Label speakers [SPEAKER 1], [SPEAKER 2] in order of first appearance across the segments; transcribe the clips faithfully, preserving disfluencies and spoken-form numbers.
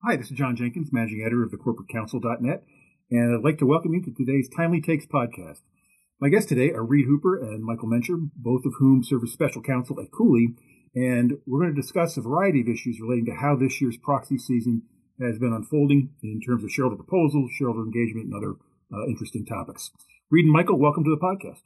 [SPEAKER 1] Hi, this is John Jenkins, Managing Editor of the Corporate Council dot net, and I'd like to welcome you to today's Timely Takes podcast. My guests today are Reed Hooper and Michael Mencher, both of whom serve as special counsel at Cooley, and we're going to discuss a variety of issues relating to how this year's proxy season has been unfolding in terms of shareholder proposals, shareholder engagement, and other uh, interesting topics. Reed and Michael, welcome to the podcast.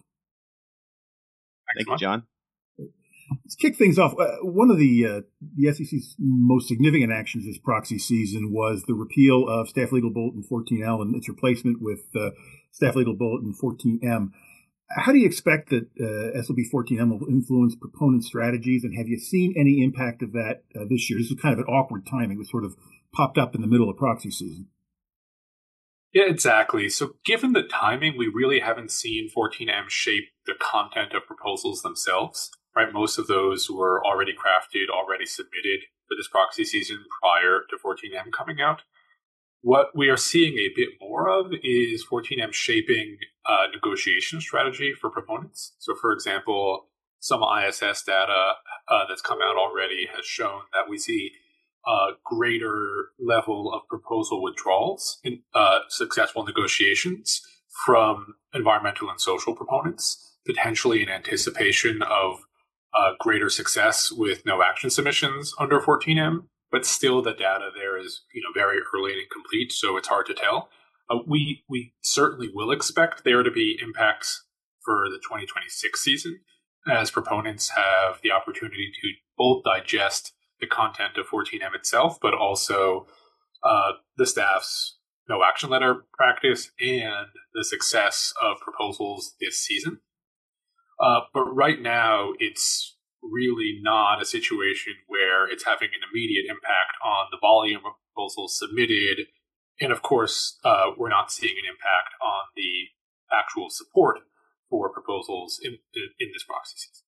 [SPEAKER 2] Thank you, John.
[SPEAKER 1] Let's kick things off. Uh, one of the uh, the S E C's most significant actions this proxy season was the repeal of Staff Legal Bulletin fourteen L and its replacement with uh, Staff Legal Bulletin fourteen M. How do you expect that uh, S L B fourteen M will influence proponent strategies, and have you seen any impact of that uh, this year? This was kind of an awkward timing. It was sort of popped up in the middle of proxy season.
[SPEAKER 3] Yeah, exactly. So given the timing, we really haven't seen fourteen M shape the content of proposals themselves. Right, most of those were already crafted, already submitted for this proxy season prior to fourteen M coming out. What we are seeing a bit more of is fourteen M shaping a negotiation strategy for proponents. So, for example, some I S S data uh, that's come out already has shown that we see a greater level of proposal withdrawals in uh, successful negotiations from environmental and social proponents, potentially in anticipation of Uh, greater success with no action submissions under fourteen M, but still the data there is, you know, very early and incomplete, so it's hard to tell. Uh, we we certainly will expect there to be impacts for the twenty twenty-six season, as proponents have the opportunity to both digest the content of fourteen M itself, but also uh, the staff's no action letter practice and the success of proposals this season. Uh, but right now, it's really not a situation where it's having an immediate impact on the volume of proposals submitted. And of course, uh, we're not seeing an impact on the actual support for proposals in, in, in this proxy season.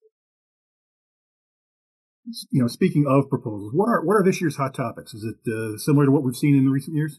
[SPEAKER 1] You know, speaking of proposals, what are what are this year's hot topics? Is it uh, similar to what we've seen in the recent years?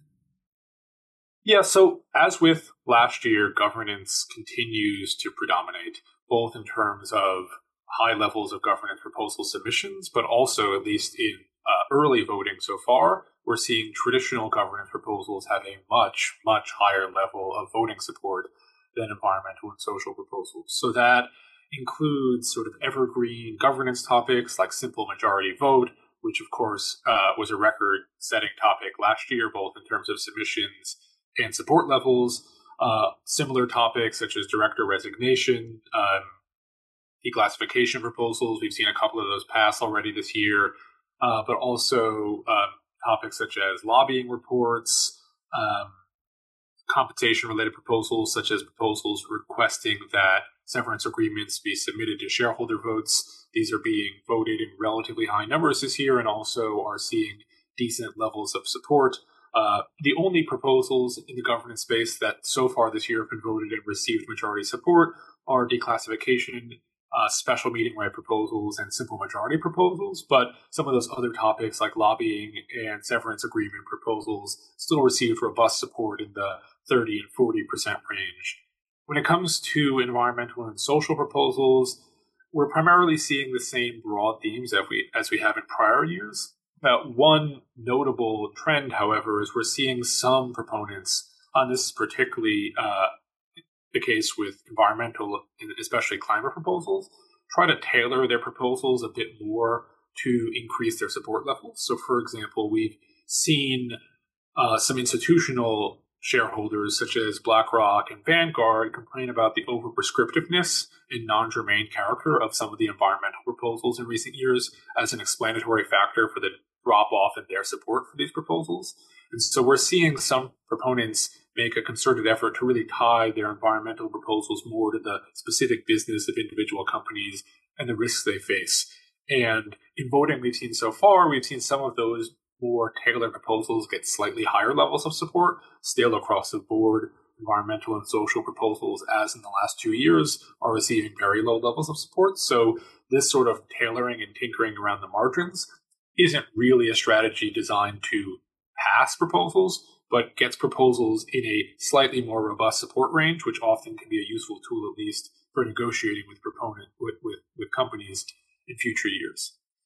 [SPEAKER 3] Yeah, so as with last year, governance continues to predominate, both in terms of high levels of governance proposal submissions, but also, at least in uh, early voting so far, we're seeing traditional governance proposals have a much, much higher level of voting support than environmental and social proposals. So that includes sort of evergreen governance topics like simple majority vote, which of course uh, was a record-setting topic last year, both in terms of submissions and support levels. Uh, similar topics such as director resignation, um, declassification proposals. We've seen a couple of those pass already this year, uh, but also um, topics such as lobbying reports, um, compensation-related proposals, such as proposals requesting that severance agreements be submitted to shareholder votes. These are being voted in relatively high numbers this year and also are seeing decent levels of support. Uh, the only proposals in the governance space that so far this year have been voted and received majority support are declassification, uh, special meeting right proposals, and simple majority proposals. But some of those other topics like lobbying and severance agreement proposals still received robust support in the thirty and forty percent range. When it comes to environmental and social proposals, we're primarily seeing the same broad themes as we, as we have in prior years. Uh, one notable trend, however, is we're seeing some proponents, and this is particularly uh, the case with environmental and especially climate proposals, try to tailor their proposals a bit more to increase their support levels. So, for example, we've seen uh, some institutional shareholders such as BlackRock and Vanguard complain about the over-prescriptiveness and non-germane character of some of the environmental proposals in recent years as an explanatory factor for the drop-off in their support for these proposals. And so we're seeing some proponents make a concerted effort to really tie their environmental proposals more to the specific business of individual companies and the risks they face. And in voting we've seen so far, we've seen some of those more tailored proposals get slightly higher levels of support. Still across the board, environmental and social proposals, as in the last two years, are receiving very low levels of support. So this sort of tailoring and tinkering around the margins isn't really a strategy designed to pass proposals, but gets proposals in a slightly more robust support range, which often can be a useful tool, at least, for negotiating with proponent with, with, with companies in future years.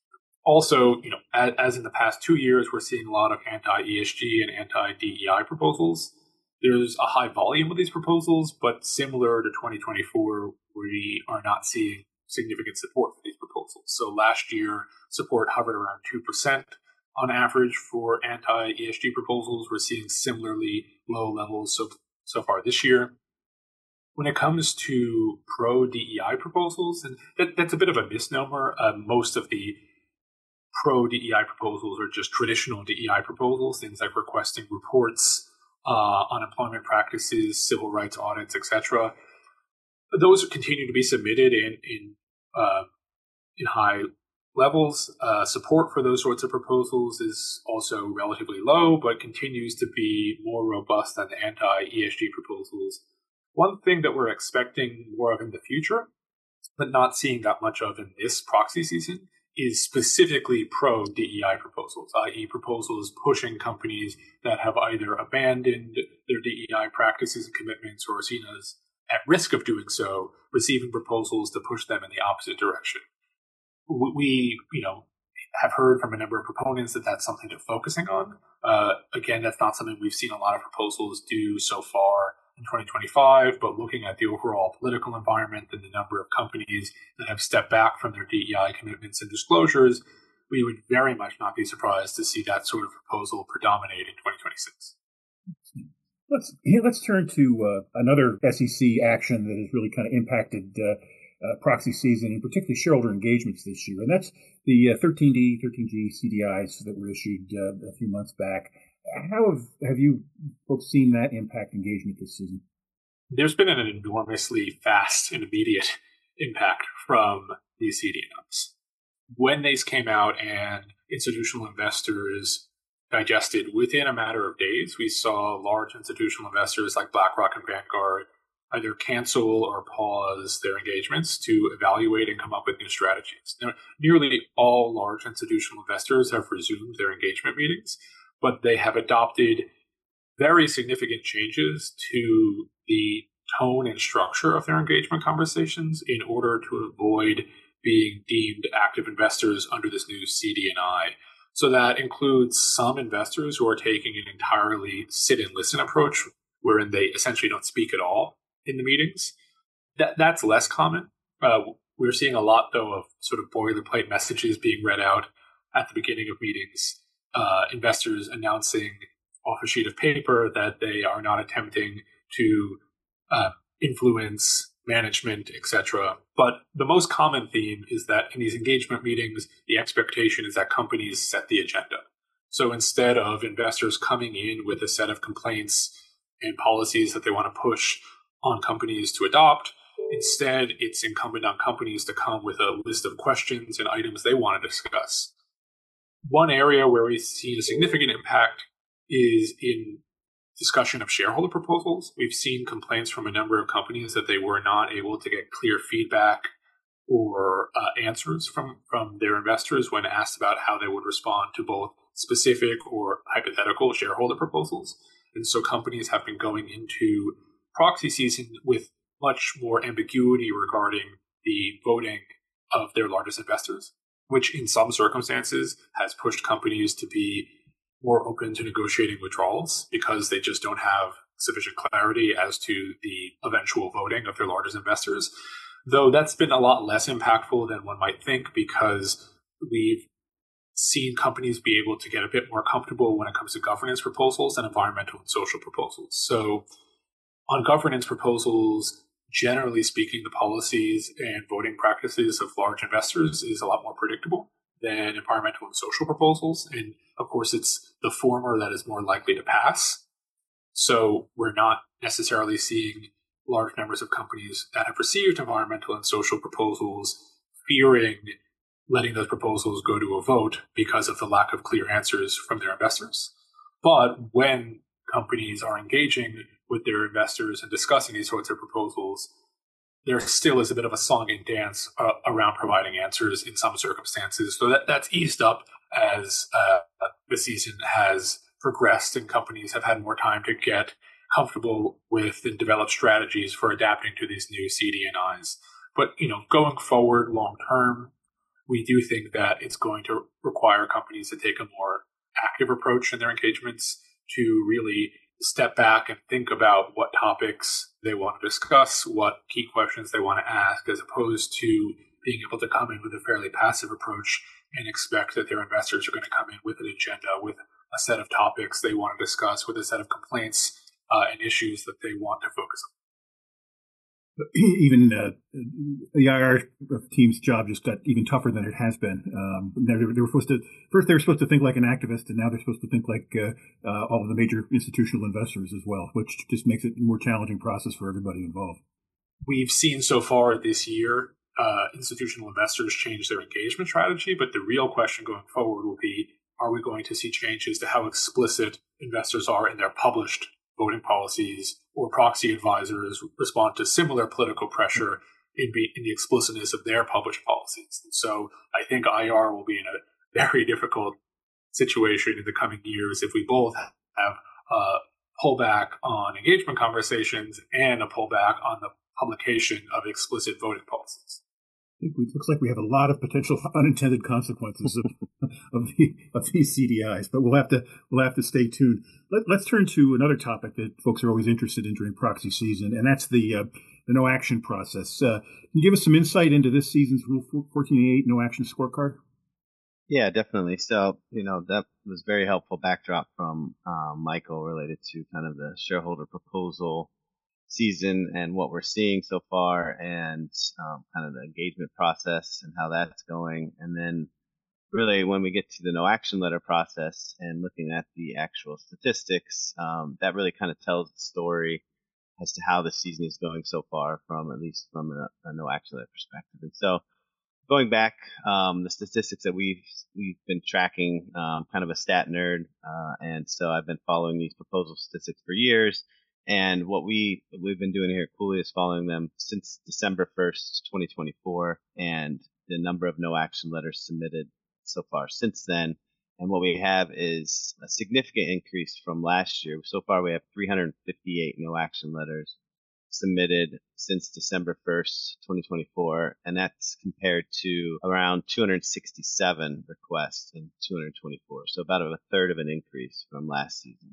[SPEAKER 3] Also, you know, as, as in the past two years, we're seeing a lot of anti-E S G and anti-D E I proposals. There's a high volume of these proposals, but similar to twenty twenty-four, we are not seeing significant support for these proposals. So last year, support hovered around two percent on average for anti-E S G proposals. We're seeing similarly low levels so, so far this year. When it comes to pro-D E I proposals, and that, that's a bit of a misnomer. Uh, most of the pro-D E I proposals are just traditional D E I proposals, things like requesting reports uh, on employment practices, civil rights audits, et cetera. Those continue to be submitted in in, uh, in high levels. Uh, support for those sorts of proposals is also relatively low, but continues to be more robust than the anti-E S G proposals. One thing that we're expecting more of in the future, but not seeing that much of in this proxy season, is specifically pro-D E I proposals, that is proposals pushing companies that have either abandoned their D E I practices and commitments or are seen as at risk of doing so, receiving proposals to push them in the opposite direction. We, you know, have heard from a number of proponents that that's something they're focusing on. Uh, again, that's not something we've seen a lot of proposals do so far in twenty twenty-five, but looking at the overall political environment and the number of companies that have stepped back from their D E I commitments and disclosures, we would very much not be surprised to see that sort of proposal predominate in twenty twenty-six.
[SPEAKER 1] Let's let's turn to uh, another S E C action that has really kind of impacted uh, uh, proxy season, and particularly shareholder engagements this year, and that's the uh, thirteen D, thirteen G C D Is that were issued uh, a few months back. How have, have you folks seen that impact engagement this season?
[SPEAKER 3] There's been an enormously fast and immediate impact from these C D Is. When these came out and institutional investors digested within a matter of days, we saw large institutional investors like BlackRock and Vanguard either cancel or pause their engagements to evaluate and come up with new strategies. Now, nearly all large institutional investors have resumed their engagement meetings, but they have adopted very significant changes to the tone and structure of their engagement conversations in order to avoid being deemed active investors under this new C D and I. So that includes some investors who are taking an entirely sit and listen approach, wherein they essentially don't speak at all in the meetings. That That's less common. Uh, we're seeing a lot, though, of sort of boilerplate messages being read out at the beginning of meetings. Uh, investors announcing off a sheet of paper that they are not attempting to uh, influence management, et cetera. But the most common theme is that in these engagement meetings, the expectation is that companies set the agenda. So instead of investors coming in with a set of complaints and policies that they want to push on companies to adopt, instead it's incumbent on companies to come with a list of questions and items they want to discuss. One area where we've seen a significant impact is in discussion of shareholder proposals. We've seen complaints from a number of companies that they were not able to get clear feedback or uh, answers from, from their investors when asked about how they would respond to both specific or hypothetical shareholder proposals. And so companies have been going into proxy season with much more ambiguity regarding the voting of their largest investors, which in some circumstances has pushed companies to be more open to negotiating withdrawals because they just don't have sufficient clarity as to the eventual voting of their largest investors. Though that's been a lot less impactful than one might think because we've seen companies be able to get a bit more comfortable when it comes to governance proposals and environmental and social proposals. So on governance proposals, generally speaking, the policies and voting practices of large investors is a lot more predictable than environmental and social proposals. And of course, it's the former that is more likely to pass. So we're not necessarily seeing large numbers of companies that have received environmental and social proposals fearing letting those proposals go to a vote because of the lack of clear answers from their investors. But when companies are engaging with their investors and discussing these sorts of proposals, there still is a bit of a song and dance uh, around providing answers in some circumstances. So that, that's eased up as uh, the season has progressed and companies have had more time to get comfortable with and develop strategies for adapting to these new C D and Is. But, you know, going forward long term, we do think that it's going to require companies to take a more active approach in their engagements, to really step back and think about what topics they want to discuss, what key questions they want to ask, as opposed to being able to come in with a fairly passive approach and expect that their investors are going to come in with an agenda, with a set of topics they want to discuss, with a set of complaints uh, and issues that they want to focus on.
[SPEAKER 1] Even uh, the I R team's job just got even tougher than it has been. Um, they, were, they were supposed to first they were supposed to think like an activist, and now they're supposed to think like uh, uh, all of the major institutional investors as well, which just makes it a more challenging process for everybody involved.
[SPEAKER 3] We've seen so far this year uh, institutional investors change their engagement strategy, but the real question going forward will be: are we going to see changes to how explicit investors are in their published voting policies, or proxy advisors respond to similar political pressure in, be, in the explicitness of their published policies? And so I think I R will be in a very difficult situation in the coming years if we both have a pullback on engagement conversations and a pullback on the publication of explicit voting policies.
[SPEAKER 1] It looks like we have a lot of potential unintended consequences of, of, the, of these C D Is, but we'll have to we'll have to stay tuned. Let, let's turn to another topic that folks are always interested in during proxy season, and that's the uh, the no action process. Uh, can you give us some insight into this season's Rule fourteen A eight no action scorecard?
[SPEAKER 2] Yeah, definitely. So, you know, that was very helpful backdrop from um, Michael related to kind of the shareholder proposal season and what we're seeing so far, and um, kind of the engagement process and how that's going. And then really when we get to the no action letter process and looking at the actual statistics, um, that really kind of tells the story as to how the season is going so far, from at least from a, a no action letter perspective. And so going back, um, the statistics that we've we've been tracking, um, kind of a stat nerd, uh, and so I've been following these proposal statistics for years. And what we, we've been doing here at Cooley is following them since December first, twenty twenty-four, and the number of no action letters submitted so far since then. And what we have is a significant increase from last year. So far we have three hundred fifty-eight no action letters submitted since December first, twenty twenty-four, and that's compared to around two hundred sixty-seven requests in two hundred twenty-four. So about a third of an increase from last season.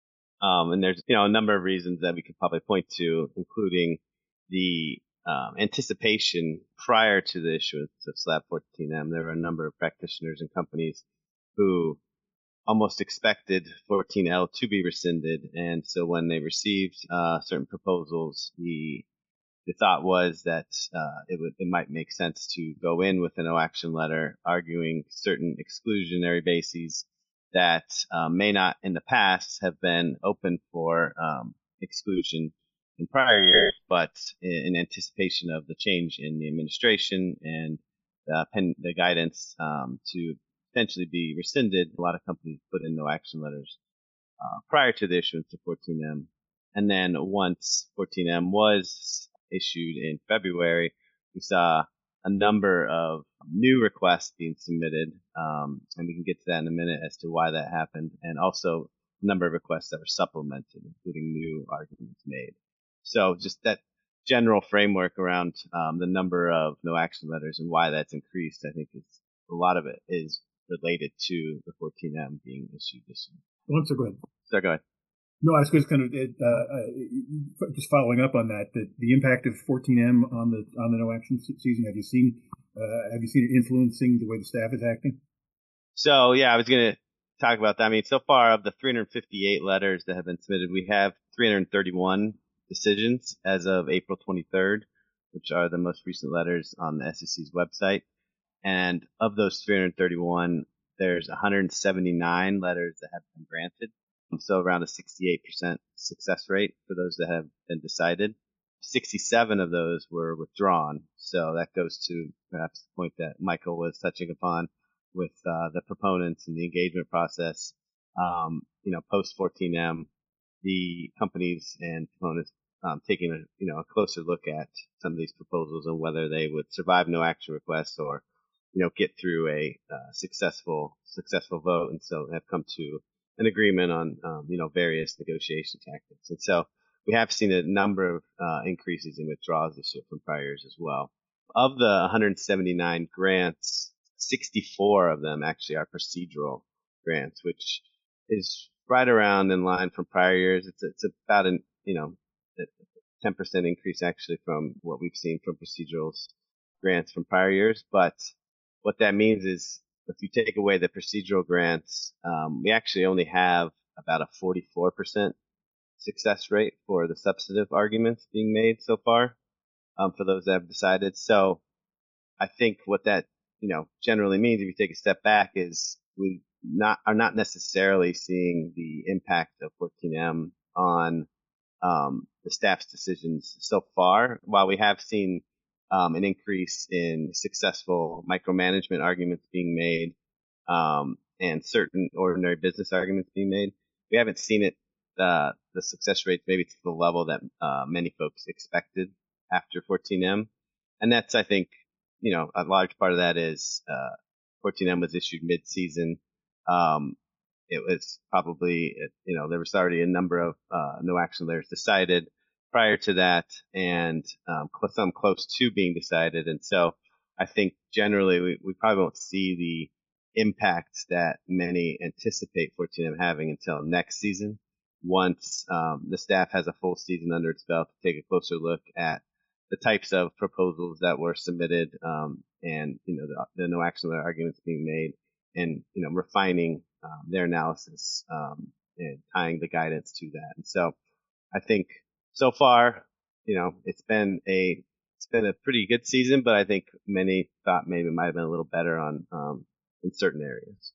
[SPEAKER 2] Um, and there's, you know, a number of reasons that we could probably point to, including the um, anticipation prior to the issuance of SLAB fourteen M. There were a number of practitioners and companies who almost expected fourteen L to be rescinded. And so when they received uh, certain proposals, the the thought was that uh, it would it might make sense to go in with a no action letter arguing certain exclusionary bases that um, may not in the past have been open for um, exclusion in prior years, but in, in anticipation of the change in the administration and uh, pen, the guidance um, to potentially be rescinded, a lot of companies put in no action letters uh, prior to the issuance of fourteen M. And then once fourteen M was issued in February, we saw a number of new requests being submitted, um, and we can get to that in a minute as to why that happened, and also a number of requests that were supplemented, including new arguments made. So just that general framework around um, the number of no action letters and why that's increased, I think is a lot of it is related to the fourteen M being issued this year.
[SPEAKER 1] Well, so go ahead.
[SPEAKER 2] So go ahead.
[SPEAKER 1] No, I was just kind of uh, uh, just following up on that. The, the impact of fourteen M on the on the no action season. Have you seen uh, have you seen it influencing the way the staff is acting?
[SPEAKER 2] So yeah, I was going to talk about that. I mean, so far of the three hundred fifty-eight letters that have been submitted, we have three hundred thirty-one decisions as of April twenty-third, which are the most recent letters on the S E C's website. And of those three hundred thirty-one, there's one hundred seventy-nine letters that have been granted. So around a sixty-eight percent success rate for those that have been decided. sixty-seven of those were withdrawn. So that goes to perhaps the point that Michael was touching upon with uh, the proponents and the engagement process. Um, you know, post fourteen M, the companies and proponents um, taking a you know a closer look at some of these proposals and whether they would survive no action requests or you know get through a uh, successful successful vote, and so have come to an agreement on, um, you know, various negotiation tactics. And so we have seen a number of uh, increases in withdrawals this year from prior years as well. Of the one hundred seventy-nine grants, sixty-four of them actually are procedural grants, which is right around in line from prior years. It's it's about an you know a ten percent increase actually from what we've seen from procedural grants from prior years. But what that means is if you take away the procedural grants, um, we actually only have about a forty-four percent success rate for the substantive arguments being made so far um, for those that have decided. So I think what that you know generally means, if you take a step back, is we not are not necessarily seeing the impact of fourteen M on um, the staff's decisions so far. While we have seen um, an increase in successful micromanagement arguments being made um, and certain ordinary business arguments being made, we haven't seen it uh, the success rate maybe to the level that uh, many folks expected after fourteen M, and that's I think you know a large part of that is uh, fourteen M was issued mid-season. Um, it was probably, you know, there was already a number of uh, no action letters decided prior to that, and um, some close to being decided. And so I think generally we, we probably won't see the impacts that many anticipate fourteen M having until next season, once um, the staff has a full season under its belt to take a closer look at the types of proposals that were submitted um, and, you know, the, the no action letter arguments being made, and, you know, refining um, their analysis um, and tying the guidance to that. And so I think so far, you know, it's been a it's been a pretty good season, but I think many thought maybe it might have been a little better on um, in certain areas.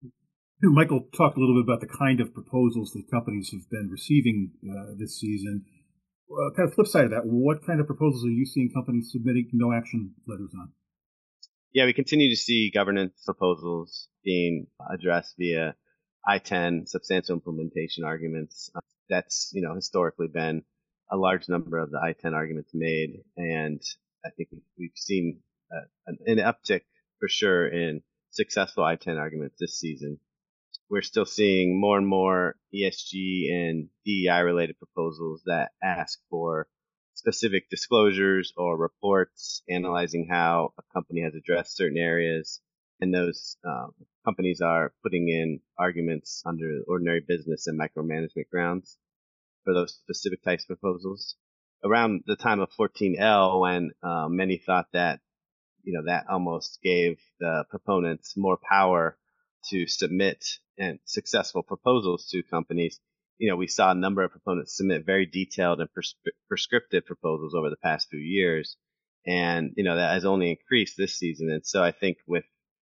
[SPEAKER 1] Michael talked a little bit about the kind of proposals that companies have been receiving uh, this season. Uh, kind of flip side of that, what kind of proposals are you seeing companies submitting no action letters on?
[SPEAKER 2] Yeah, we continue to see governance proposals being addressed via I ten substantial implementation arguments. Uh, that's, you know, historically been a large number of the I ten arguments made. And I think we've seen uh, an, an uptick for sure in successful I ten arguments this season. We're still seeing more and more E S G and D E I related proposals that ask for specific disclosures or reports analyzing how a company has addressed certain areas. And those um, companies are putting in arguments under ordinary business and micromanagement grounds for those specific types of proposals. Around the time of fourteen L, when uh, many thought that, you know, that almost gave the proponents more power to submit and successful proposals to companies, you know, we saw a number of proponents submit very detailed and pres- prescriptive proposals over the past few years. And, you know, that has only increased this season. And so I think with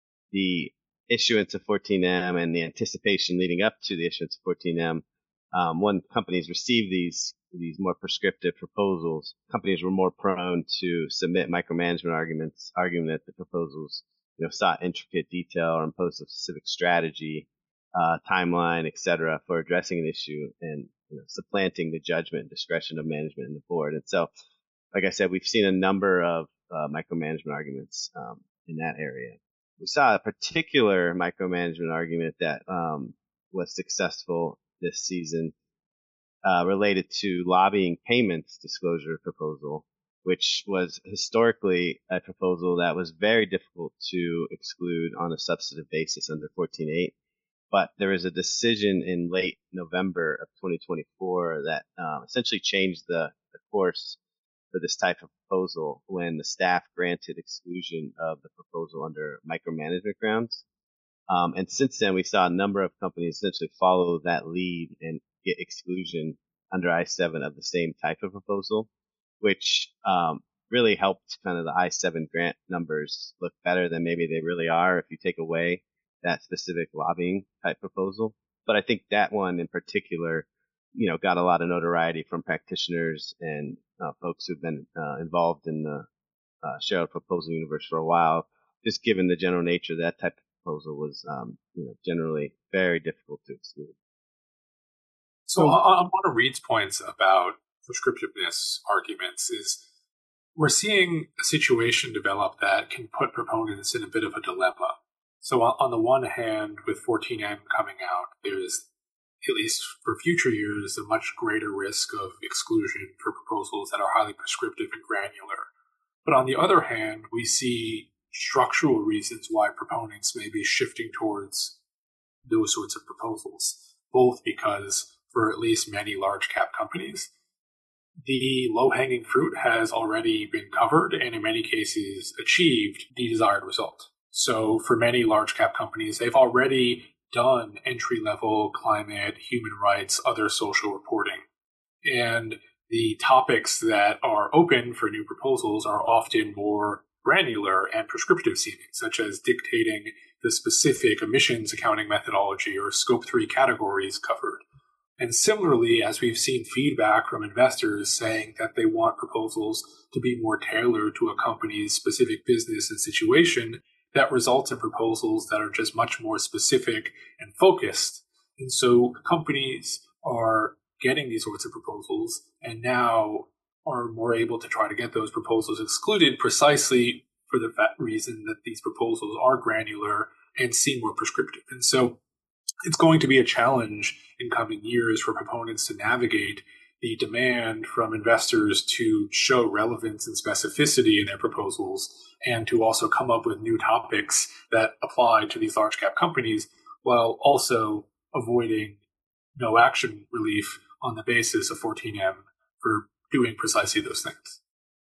[SPEAKER 2] the issuance of fourteen M and the anticipation leading up to the issuance of fourteen M, um, when companies received these these more prescriptive proposals, companies were more prone to submit micromanagement arguments, arguing that the proposals, you know, sought intricate detail or imposed a specific strategy, uh, timeline, et cetera, for addressing an issue and, you know, supplanting the judgment and discretion of management and the board. And so, like I said, we've seen a number of uh, micromanagement arguments um, in that area. We saw a particular micromanagement argument that um, was successful this season uh, related to lobbying payments disclosure proposal, which was historically a proposal that was very difficult to exclude on a substantive basis under fourteen eight. But there was a decision in late November of twenty twenty-four that um, essentially changed the, the course for this type of proposal when the staff granted exclusion of the proposal under micromanagement grounds. Um, and since then, we saw a number of companies essentially follow that lead and get exclusion under I seven of the same type of proposal, which um, really helped kind of the I seven grant numbers look better than maybe they really are if you take away that specific lobbying type proposal. But I think that one in particular, you know, got a lot of notoriety from practitioners and uh, folks who've been uh, involved in the uh, shareholder proposal universe for a while, just given the general nature of that type of proposal was, um, you know, generally very difficult to exclude.
[SPEAKER 3] So on one of Reed's points about prescriptiveness arguments is we're seeing a situation develop that can put proponents in a bit of a dilemma. So on the one hand, with fourteen M coming out, there's, at least for future years, a much greater risk of exclusion for proposals that are highly prescriptive and granular. But on the other hand, we see structural reasons why proponents may be shifting towards those sorts of proposals, both because for at least many large cap companies, the low-hanging fruit has already been covered and in many cases achieved the desired result. So for many large cap companies, they've already done entry-level climate, human rights, other social reporting. And the topics that are open for new proposals are often more granular and prescriptive seeming, such as dictating the specific emissions accounting methodology or scope three categories covered. And similarly, as we've seen feedback from investors saying that they want proposals to be more tailored to a company's specific business and situation, that results in proposals that are just much more specific and focused. And so companies are getting these sorts of proposals and now are more able to try to get those proposals excluded precisely for the reason that these proposals are granular and seem more prescriptive. And so it's going to be a challenge in coming years for proponents to navigate the demand from investors to show relevance and specificity in their proposals and to also come up with new topics that apply to these large cap companies while also avoiding no action relief on the basis of fourteen M for doing precisely those things.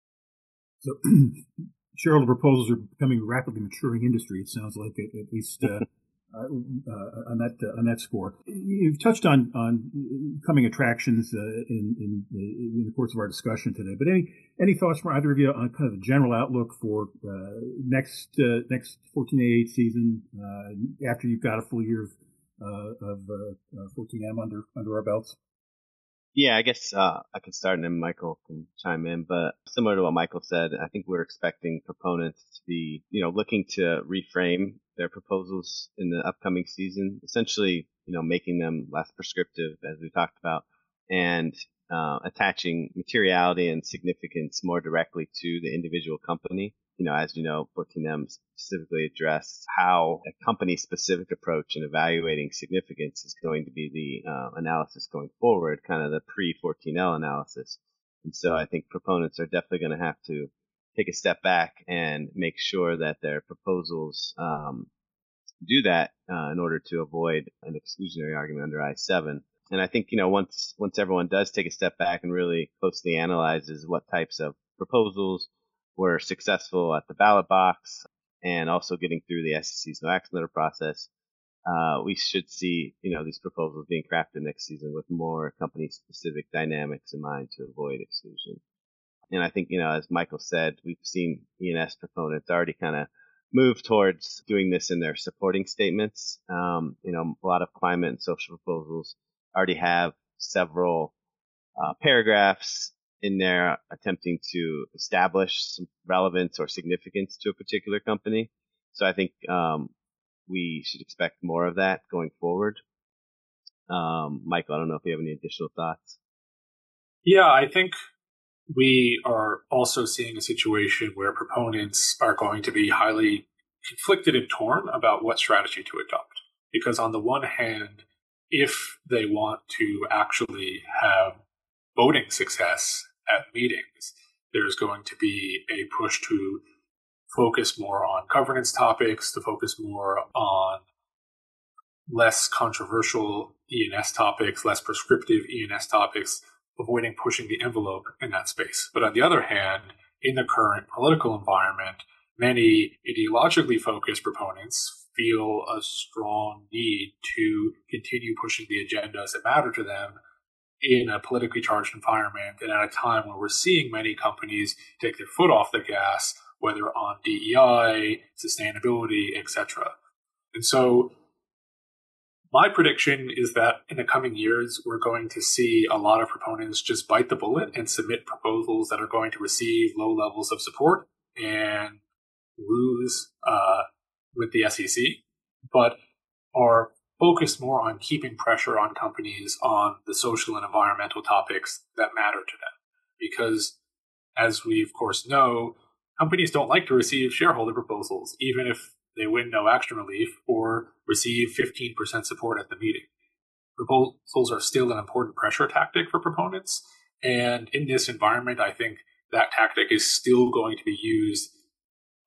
[SPEAKER 1] So shareholder proposals are becoming a rapidly maturing industry, it sounds like, at, at least uh, uh, uh, on that uh, on that score. You've touched on on coming attractions uh, in, in in the course of our discussion today, but any any thoughts from either of you on kind of the general outlook for uh, next uh, next fourteen A eight season uh, after you've got a full year of uh, of uh, fourteen M under under our belts?
[SPEAKER 2] Yeah, I guess uh, I can start and then Michael can chime in. But similar to what Michael said, I think we're expecting proponents to be, you know, looking to reframe their proposals in the upcoming season, essentially, you know, making them less prescriptive, as we talked about, and uh, attaching materiality and significance more directly to the individual company. You know, as you know, fourteen M specifically addressed how a company-specific approach in evaluating significance is going to be the uh, analysis going forward, kind of the pre fourteen L analysis. And so I think proponents are definitely going to have to take a step back and make sure that their proposals um, do that uh, in order to avoid an exclusionary argument under I seven. And I think, you know, once once everyone does take a step back and really closely analyzes what types of proposals were successful at the ballot box and also getting through the S E C's no action letter process, uh, we should see, you know, these proposals being crafted next season with more company-specific dynamics in mind to avoid exclusion. And I think, you know, as Michael said, we've seen E and S proponents already kind of move towards doing this in their supporting statements. Um, you know, a lot of climate and social proposals already have several uh, paragraphs in there attempting to establish some relevance or significance to a particular company. So I think um, we should expect more of that going forward. Um, Michael, I don't know if you have any additional thoughts.
[SPEAKER 3] Yeah, I think we are also seeing a situation where proponents are going to be highly conflicted and torn about what strategy to adopt. Because on the one hand, if they want to actually have voting success at meetings, there's going to be a push to focus more on governance topics, to focus more on less controversial E and S topics, less prescriptive E and S topics, avoiding pushing the envelope in that space. But on the other hand, in the current political environment, many ideologically focused proponents feel a strong need to continue pushing the agendas that matter to them in a politically charged environment and at a time where we're seeing many companies take their foot off the gas, whether on D E I, sustainability, et cetera. And so my prediction is that in the coming years, we're going to see a lot of proponents just bite the bullet and submit proposals that are going to receive low levels of support and lose uh, with the S E C, but are focused more on keeping pressure on companies on the social and environmental topics that matter to them. Because, as we of course know, companies don't like to receive shareholder proposals, even if they win no action relief or receive fifteen percent support at the meeting. Proposals are still an important pressure tactic for proponents. And in this environment, I think that tactic is still going to be used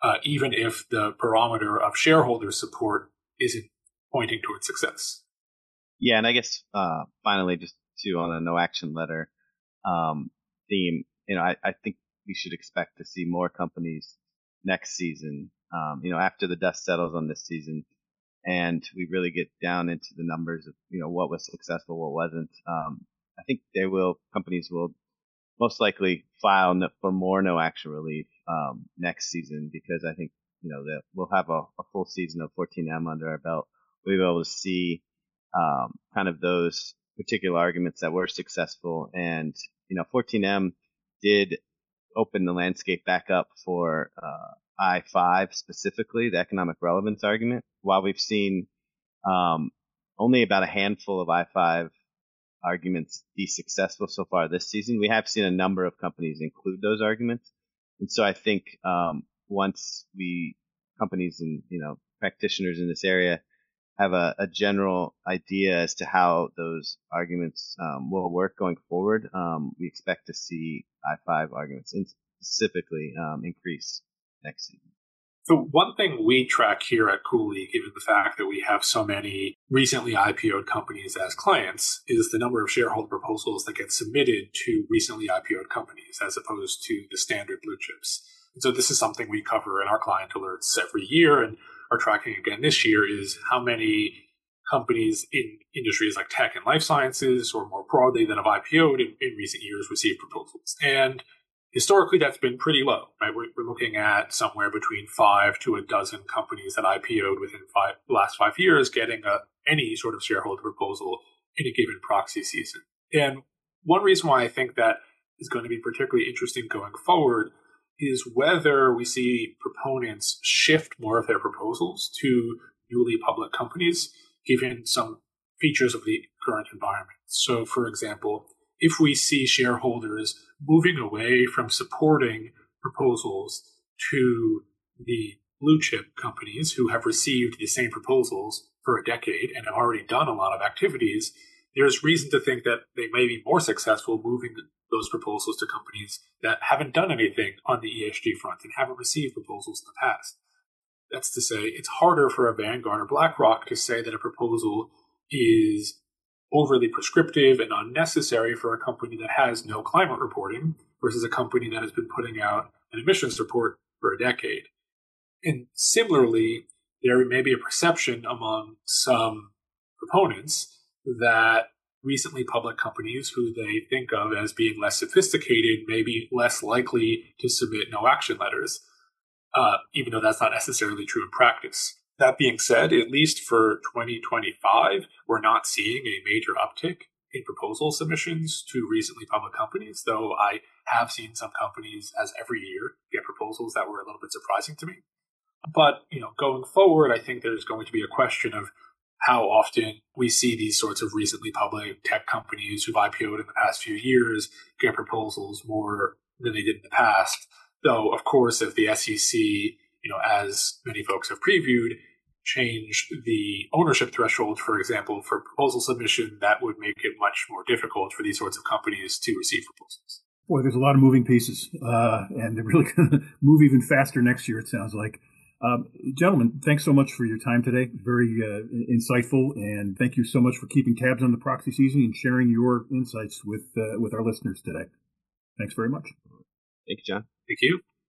[SPEAKER 3] uh, even if the barometer of shareholder support isn't pointing towards success.
[SPEAKER 2] Yeah, and I guess uh, finally, just to on a no action letter um, theme, you know, I, I think we should expect to see more companies next season. Um, you know, after the dust settles on this season, and we really get down into the numbers of you know what was successful, what wasn't. Um, I think they will companies will most likely file no, for more no action relief um, next season because I think you know that we'll have a, a full season of fourteen M under our belt. We'll be able to see um, kind of those particular arguments that were successful, and you know fourteen M did open the landscape back up for uh, I five specifically, the economic relevance argument. While we've seen um, only about a handful of I five arguments be successful so far this season, we have seen a number of companies include those arguments. And so I think um, once we companies and you know practitioners in this area have a, a general idea as to how those arguments um, will work going forward, um, we expect to see I five arguments and specifically um, increase next season.
[SPEAKER 3] So one thing we track here at Cooley, given the fact that we have so many recently I P O'd companies as clients, is the number of shareholder proposals that get submitted to recently I P O'd companies as opposed to the standard blue chips. And so this is something we cover in our client alerts every year and are tracking again this year is how many companies in industries like tech and life sciences or more broadly that have I P O'd in, in recent years received proposals. And historically, that's been pretty low, right? We're, we're looking at somewhere between five to a dozen companies that I P O'd within five, the last five years getting a, any sort of shareholder proposal in a given proxy season. And one reason why I think that is going to be particularly interesting going forward is whether we see proponents shift more of their proposals to newly public companies, given some features of the current environment. So, for example, if we see shareholders moving away from supporting proposals to the blue chip companies who have received the same proposals for a decade and have already done a lot of activities, there's reason to think that they may be more successful moving those proposals to companies that haven't done anything on the E S G front and haven't received proposals in the past. That's to say, it's harder for a Vanguard or BlackRock to say that a proposal is overly prescriptive and unnecessary for a company that has no climate reporting versus a company that has been putting out an emissions report for a decade. And similarly, there may be a perception among some proponents that recently public companies who they think of as being less sophisticated may be less likely to submit no action letters, uh, even though that's not necessarily true in practice. That being said, at least for twenty twenty-five, we're not seeing a major uptick in proposal submissions to recently public companies, though I have seen some companies, as every year, get proposals that were a little bit surprising to me. But, you know, going forward, I think there's going to be a question of how often we see these sorts of recently public tech companies who've I P O'd in the past few years get proposals more than they did in the past. Though, of course, if the S E C, you know, as many folks have previewed, change the ownership threshold, for example, for proposal submission, that would make it much more difficult for these sorts of companies to receive proposals.
[SPEAKER 1] Boy, there's a lot of moving pieces, uh, and they're really going to move even faster next year, it sounds like. Um, gentlemen, thanks so much for your time today. Very uh, insightful, and thank you so much for keeping tabs on the proxy season and sharing your insights with uh, with our listeners today. Thanks very much.
[SPEAKER 2] Thank you, John.
[SPEAKER 3] Thank you.